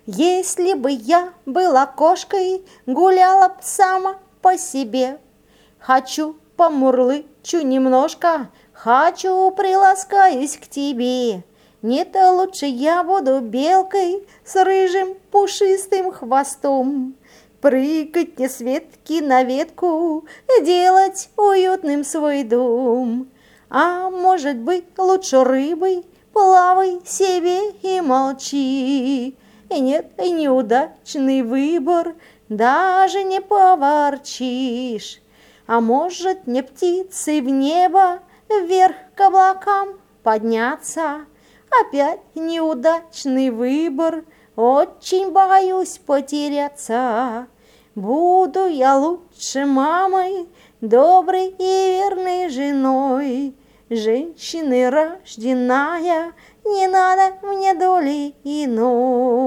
Если бы я была кошкой, гуляла б сама по себе. Хочу помурлычу немножко, хочу приласкаюсь к тебе. Не-то лучше я буду белкой с рыжим пушистым хвостом. Прыгать не с ветки на ветку, делать уютным свой дом. А может быть, лучше рыбой, плавай себе и молчи. И нет, и неудачный выбор, даже не поворчишь. А может, не птицей в небо, вверх к облакам подняться? Опять неудачный выбор, очень боюсь потеряться. Буду я лучше мамой, доброй и верной женой. Женщины рожденная, не надо мне доли иной.